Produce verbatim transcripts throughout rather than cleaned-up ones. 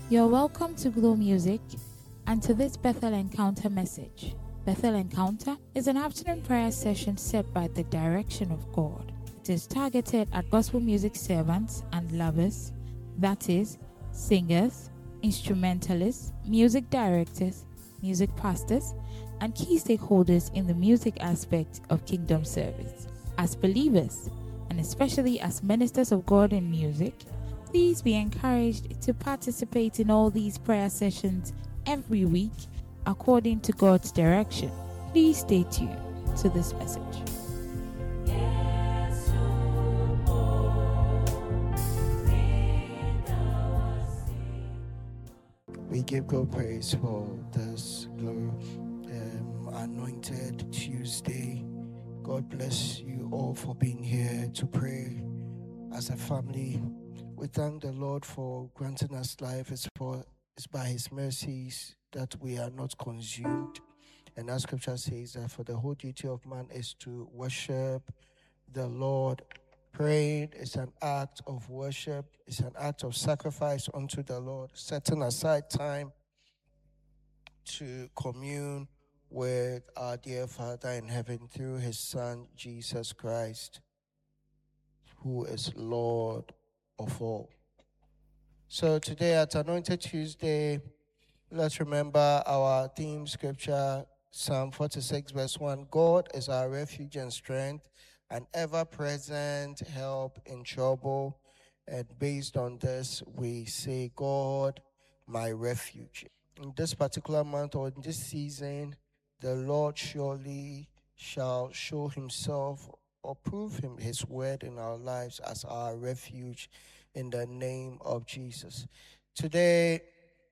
You're welcome to Glow Music and to this Bethel Encounter message. Bethel Encounter is an afternoon prayer session set by the direction of God. It is targeted at gospel music servants and lovers, that is, singers, instrumentalists, music directors, music pastors, and key stakeholders in the music aspect of kingdom service. As believers, and especially as ministers of God in music, please be encouraged to participate in all these prayer sessions every week according to God's direction. Please stay tuned to this message. We give God praise for this glory, um, anointed Tuesday. God bless you all for being here to pray as a family. We thank the Lord for granting us life. It's, for, it's by His mercies that we are not consumed. And as Scripture says that for the whole duty of man is to worship the Lord. Praying is an act of worship. It's an act of sacrifice unto the Lord. Setting aside time to commune with our dear Father in heaven through His Son, Jesus Christ, who is Lord of all. So today at Anointed Tuesday, let's remember our theme scripture, Psalm forty-six verse one. God is our refuge and strength, an ever-present help in trouble. And based on this, we say, God, my refuge. In this particular month or in this season, the Lord surely shall show Himself or prove him His word in our lives as our refuge in the name of Jesus. Today,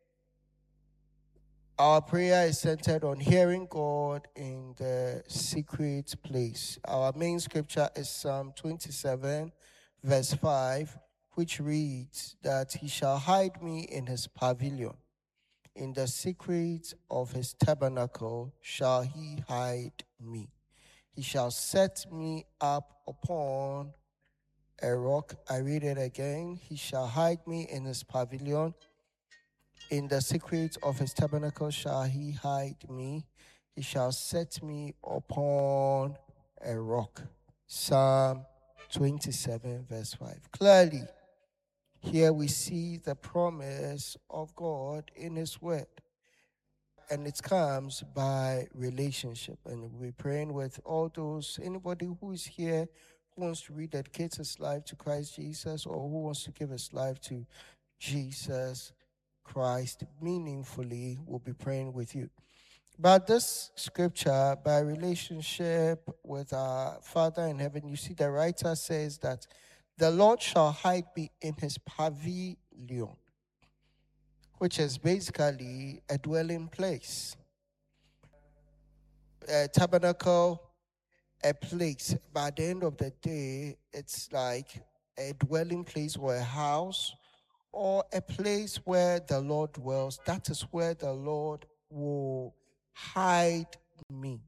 our prayer is centered on hearing God in the secret place. Our main scripture is Psalm twenty-seven, verse five, which reads that He shall hide me in His pavilion. In the secret of His tabernacle shall He hide me. He shall set me up upon a rock. I read it again. He shall hide me in His pavilion. In the secret of His tabernacle shall He hide me. He shall set me upon a rock. Psalm twenty-seven, verse five. Clearly, here we see the promise of God in His word. And it comes by relationship. And we're praying with all those, anybody who is here who wants to rededicate his life to Christ Jesus, or who wants to give his life to Jesus Christ meaningfully, will be praying with you. But this scripture, by relationship with our Father in heaven, you see the writer says that the Lord shall hide me in His pavilion, which is basically a dwelling place, a tabernacle, a place. By the end of the day, it's like a dwelling place or a house or a place where the Lord dwells. That is where the Lord will hide me.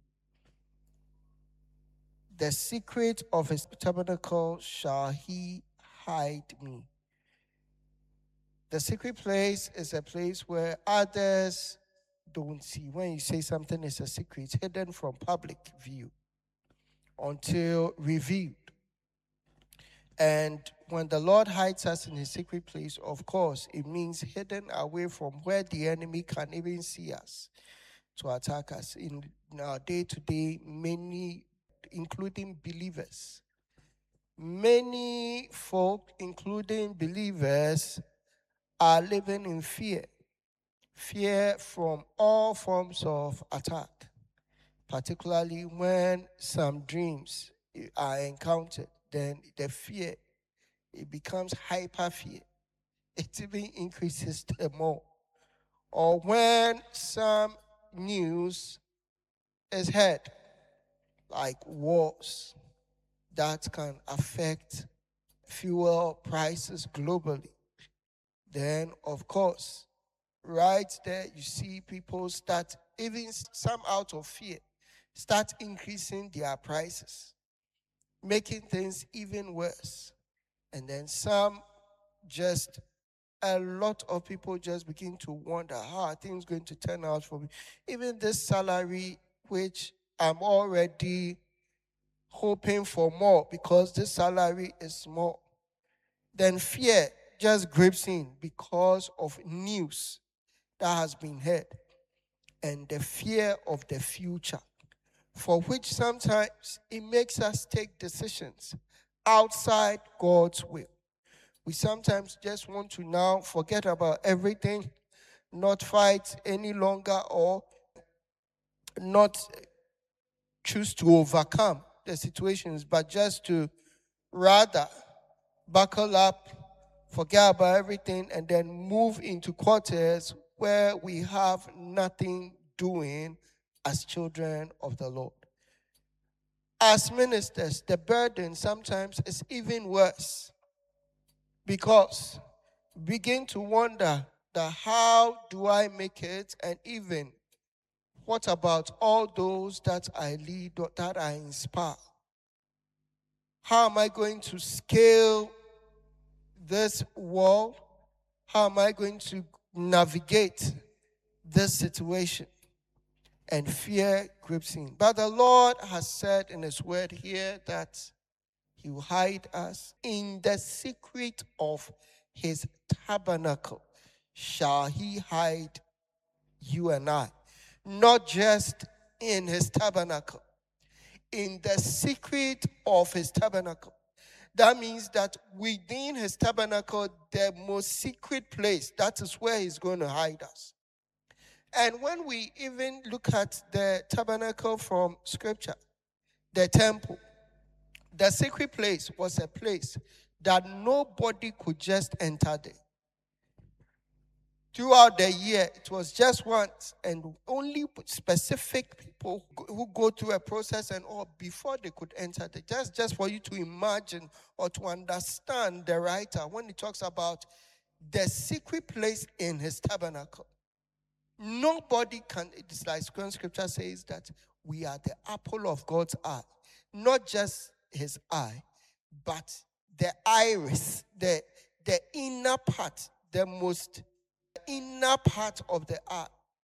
The secret of His tabernacle shall He hide me. The secret place is a place where others don't see. When you say something is a secret, it's hidden from public view until revealed. And when the Lord hides us in His secret place, of course, it means hidden away from where the enemy can even see us to attack us. In our day-to-day, many, including believers, many folk, including believers, are living in fear. Fear from all forms of attack, particularly when some dreams are encountered. Then the fear, it becomes hyper fear. It even increases the more. Or when some news is heard, like wars that can affect fuel prices globally, then of course, right there you see people start, even some out of fear, start increasing their prices, making things even worse. And then some just a lot of people just begin to wonder, how are things going to turn out for me? Even this salary, which I'm already hoping for more because this salary is small, then fear just grips in because of news that has been heard and the fear of the future, for which sometimes it makes us take decisions outside God's will. We sometimes just want to now forget about everything, not fight any longer, or not choose to overcome the situations, but just to rather buckle up, forget about everything, and then move into quarters where we have nothing doing as children of the Lord. As ministers, the burden sometimes is even worse, because begin to wonder that how do I make it, and even what about all those that I lead or that I inspire? How am I going to scale this wall? How am I going to navigate this situation? And fear grips in. But the Lord has said in his word here that he will hide us in the secret of his tabernacle. Shall he hide you and I? Not just in his tabernacle, in the secret of his tabernacle. That means that within his tabernacle, the most secret place, that is where he's going to hide us. And when we even look at the tabernacle from scripture, the temple, the secret place was a place that nobody could just enter there. Throughout the year, it was just once, and only specific people who go through a process and all before they could enter there. Just, just for you to imagine or to understand the writer when he talks about the secret place in his tabernacle. Nobody can, it's like scripture says that we are the apple of God's eye. Not just his eye, but the iris, the, the inner part, the most inner part of the eye.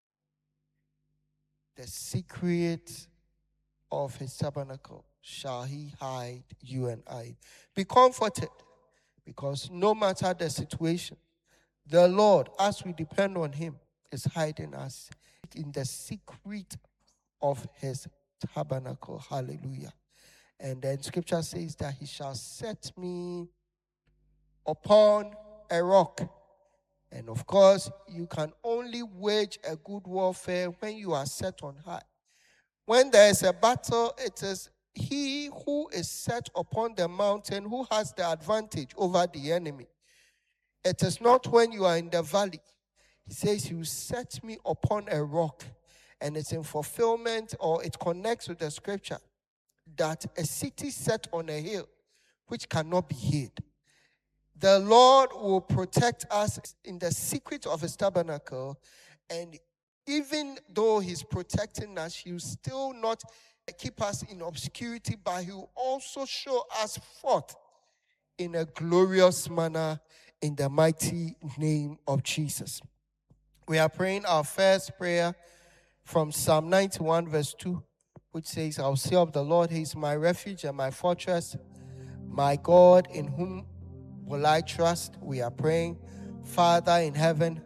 The secret of his tabernacle shall he hide you and I. Be comforted, because no matter the situation, the Lord, as we depend on him, is hiding us in the secret of his tabernacle. Hallelujah. And then scripture says that he shall set me upon a rock. And of course, you can only wage a good warfare when you are set on high. When there is a battle, it is he who is set upon the mountain who has the advantage over the enemy. It is not when you are in the valley. He says, you set me upon a rock. And it's in fulfillment, or it connects with the scripture, that a city set on a hill, which cannot be hid. The Lord will protect us in the secret of his tabernacle. And even though he's protecting us, he will still not keep us in obscurity, but he will also show us forth in a glorious manner in the mighty name of Jesus. We are praying our first prayer from Psalm ninety-one verse two, which says, I'll say of the Lord, he is my refuge and my fortress, my God in whom will I trust. We are praying, Father in heaven,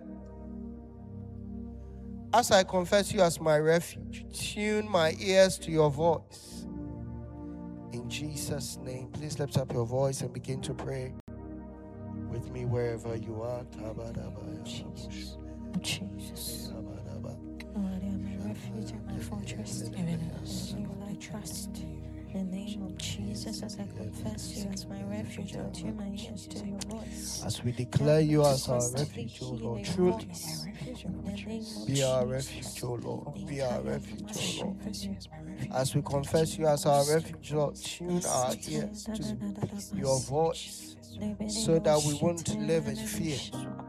as I confess you as my refuge, tune my ears to your voice. In Jesus' name, please lift up your voice and begin to pray with me wherever you are. Jesus. Jesus. God, you are my refuge and my fortress. Even us, you will I trust. In the name of Jesus, as I confess you as my refuge, I'll tune my ears to your voice. As we declare you as our refuge, O Lord, truly be our refuge, O Lord. Be our refuge, O Lord. As we confess you as our refuge, Lord, tune our ears to your voice so that we won't live in fear.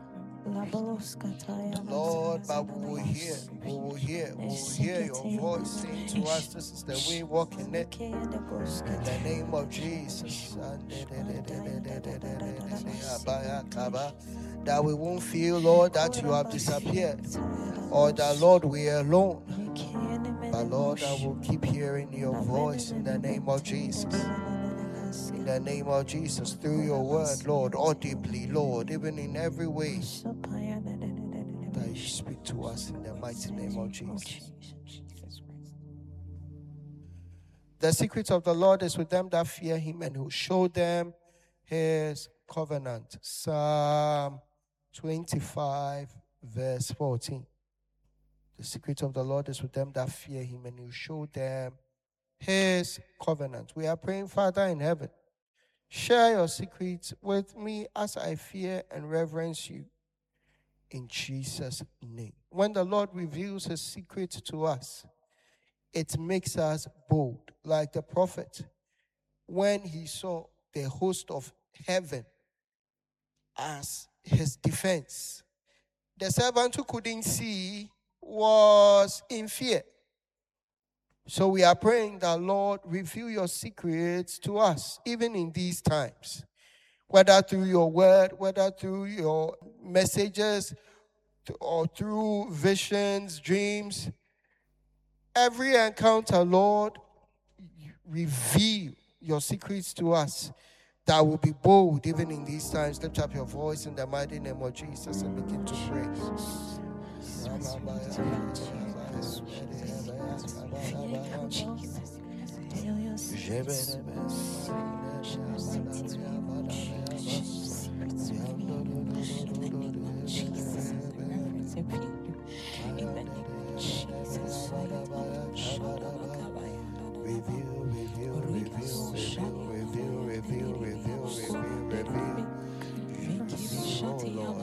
Lord, but we will hear, we will hear, we will hear your voice saying to us, this is the way, walk in it. In the name of Jesus. that we won't feel, Lord, that you have disappeared, or that, Lord, we are alone. But, Lord, I will keep hearing your voice in the name of Jesus. In the name of Jesus, through your word, Lord, audibly, Lord, even in every way that you speak to us in the mighty name of Jesus. The secret of the Lord is with them that fear him, and who show them his covenant. Psalm twenty-five, verse fourteen. The secret of the Lord is with them that fear him, and who show them his covenant. We are praying, Father in heaven, share your secrets with me as I fear and reverence you in Jesus' name. When the Lord reveals his secret to us, it makes us bold, like the prophet when he saw the host of heaven as his defense. The servant who couldn't see was in fear. So we are praying that, Lord, reveal your secrets to us, even in these times, whether through your word, whether through your messages, or through visions, dreams. Every encounter, Lord, reveal your secrets to us, that will be bold even in these times. Lift up your voice in the mighty name of Jesus and begin to pray. Review, review, review, review, review, review, review. Oh Lord,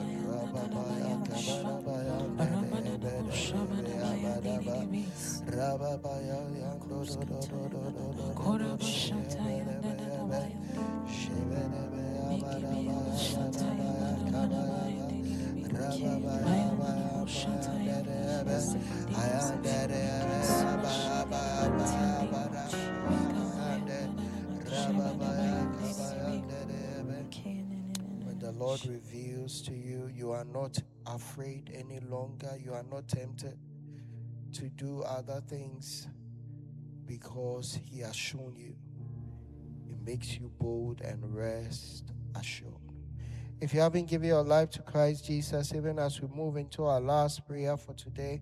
when the Lord reveals to you, you are not afraid any longer. You are not tempted to do other things because he has shown you. It makes you bold and rest assured. If you haven't given your life to Christ Jesus, even as we move into our last prayer for today,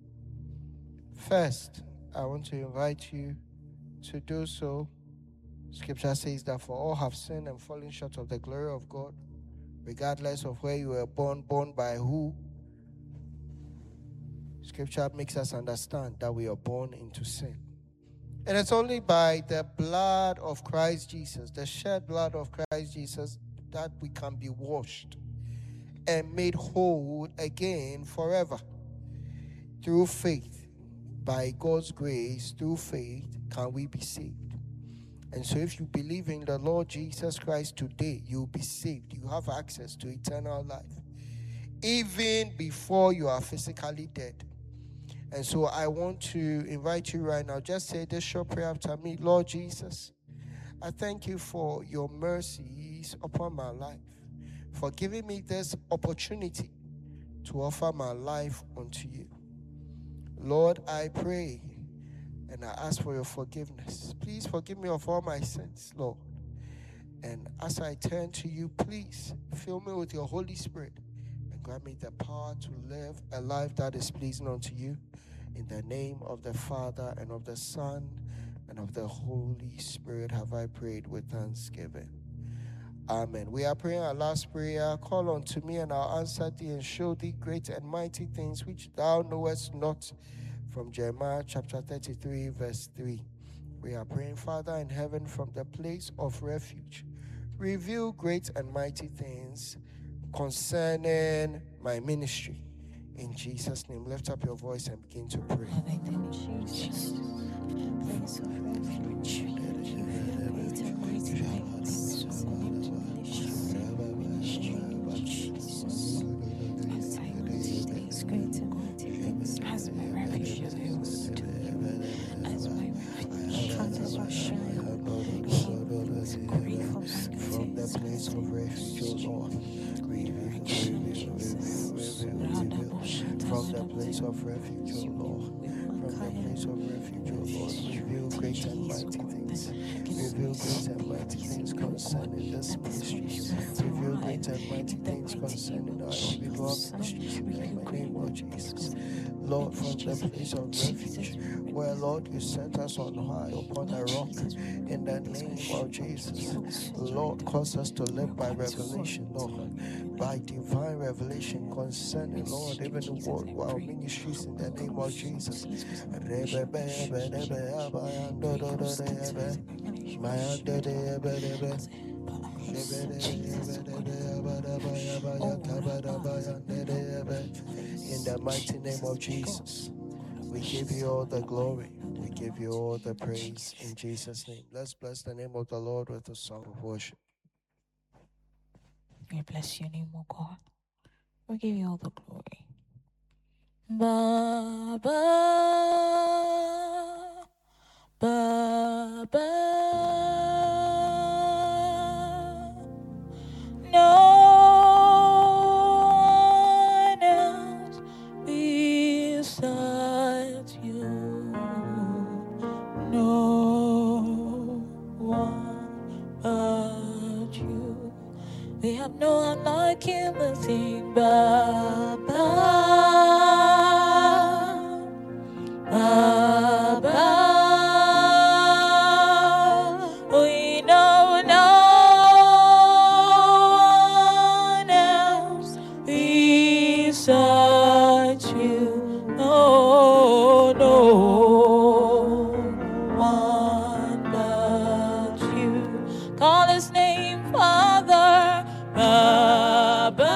first, I want to invite you to do so. Scripture says that for all have sinned and fallen short of the glory of God, regardless of where you were born, born by who. Scripture makes us understand that we are born into sin. And it's only by the blood of Christ Jesus, the shed blood of Christ Jesus, that we can be washed and made whole again forever. Through faith, by God's grace, through faith, can we be saved. And so if you believe in the Lord Jesus Christ today, you'll be saved. You have access to eternal life, even before you are physically dead. And so I want to invite you right now, just say this short prayer after me. Lord Jesus, I thank you for your mercies upon my life, for giving me this opportunity to offer my life unto you. Lord, I pray and I ask for your forgiveness. Please forgive me of all my sins, Lord. And as I turn to you, please fill me with your Holy Spirit and grant me the power to live a life that is pleasing unto you. In the name of the Father and of the Son and of the Holy Spirit have I prayed with thanksgiving. Amen. We are praying our last prayer. Call unto me and I'll answer thee and show thee great and mighty things which thou knowest not. From Jeremiah chapter thirty-three, verse three. We are praying, Father in heaven, from the place of refuge, reveal great and mighty things concerning my ministry. In Jesus' name, lift up your voice and begin to pray. As my refuge, as I was to you, as my refuge, as my shield, he is grateful from the place of refuge, O Lord. Reveal, Jesus. From the place of refuge, O Lord. From the place of refuge, O Lord. Reveal great and mighty things. Reveal great and mighty things concerning this ministry. Reveal great and mighty things concerning our individual ministries. In the name of Jesus. Lord, from the place of refuge, where, Lord, you set us on high upon a rock. In the name of Jesus. Lord, cause us to live by revelation, Lord. By divine revelation concerning, Lord, even the word of our ministries in the name of Jesus. In the mighty name of Jesus, we give you all the glory. We give you all the praise in Jesus' name. Let's bless the name of the Lord with a song of worship. We bless your name, O God. We give you all the glory. Baba, Baba, no one else besides you, no one but you. We have no one like you, nothing but Baba. We know no one else besides you. No, no one but you. Call his name, Father. Baba.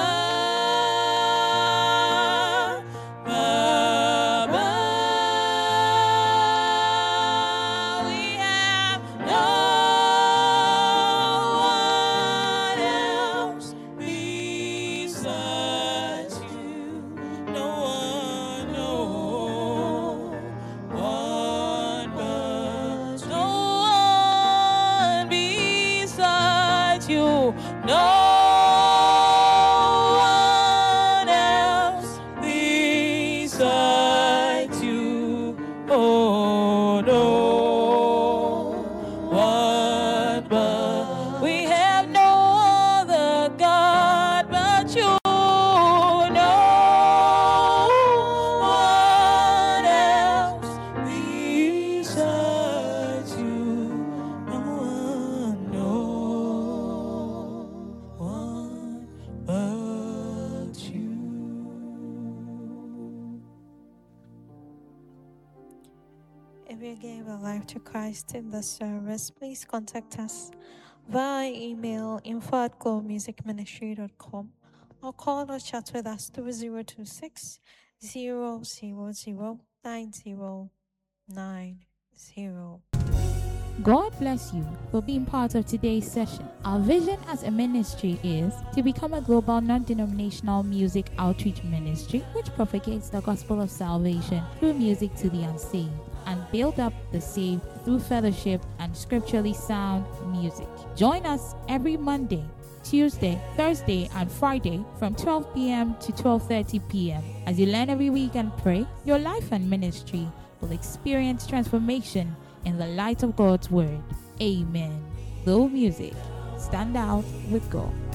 If you gave a life to Christ in the service, please contact us via email info at glow music ministry dot com or call or chat with us through zero two six, zero zero zero, nine zero nine zero. God bless you for being part of today's session. Our vision as a ministry is to become a global non-denominational music outreach ministry which propagates the gospel of salvation through music to the unsaved and build up the saved through fellowship and scripturally sound music. Join us every Monday, Tuesday, Thursday, and Friday from twelve p.m. to twelve thirty p.m. As you learn every week and pray, your life and ministry will experience transformation in the light of God's word. Amen. Glow Music. Stand out with God.